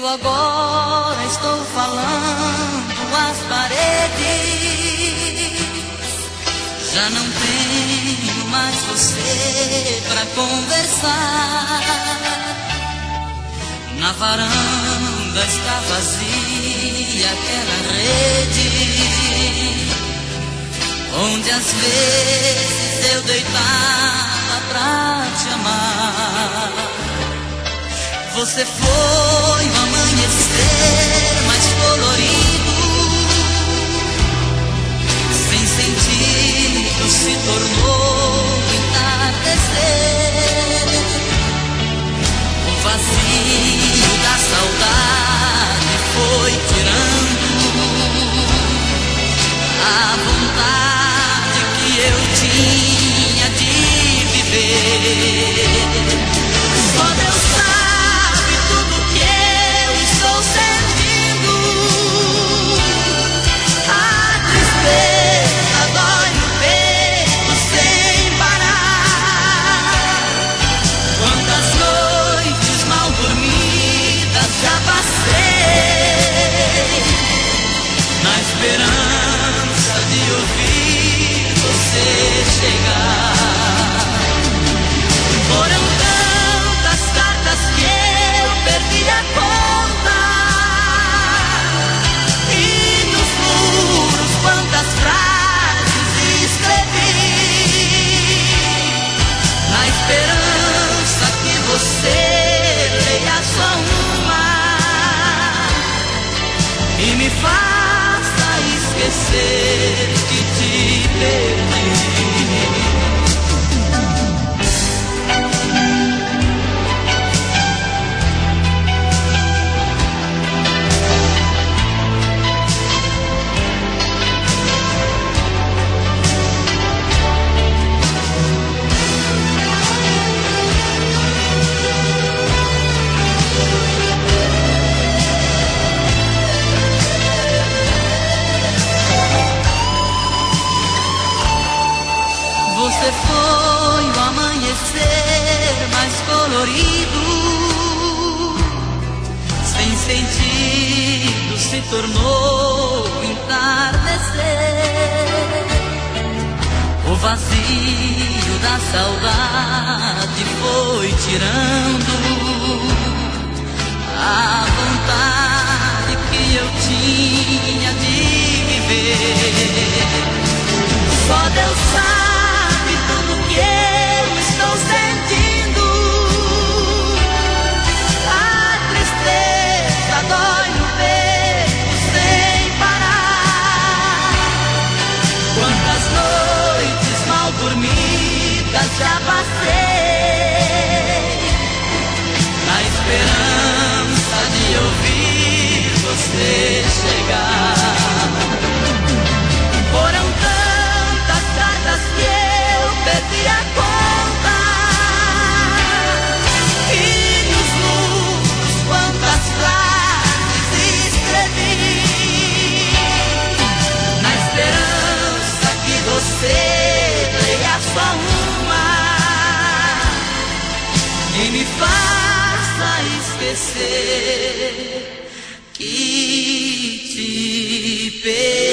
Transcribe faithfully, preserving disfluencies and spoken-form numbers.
Eu agora estou falando às paredes. Já não tenho mais você pra conversar. Na varanda está vazia aquela rede onde às vezes eu deitava pra te amar. Você foi o amanhecer mais colorido, sem sentido se tornou entardecer. O vazio da saudade foi tirando a vontade que eu tinha de viver. Só Deus sabe tudo que eu estou sentindo. A tristeza dói no peito sem parar. Quantas noites mal dormidas já passei na esperança de ouvir você chegar. Foram tantas cartas que eu perdi a conta, e nos muros quantas frases escrevi, na esperança que você leia só uma e me faça esquecer que te perdi. Você foi o amanhecer mais colorido, sem sentido se tornou entardecer. O vazio da saudade foi tirando a vontade que eu tinha de viver. Só Deus sabe tudo que eu estou sentindo. A tristeza dói no peito sem parar. Quantas noites mal dormidas já passei na esperança de ouvir você chegar. Foram tantas cartas que eu perdi a conta, e nos muros quantas frases escrevi, na esperança que você leia só uma e me faça esquecer que te perdi.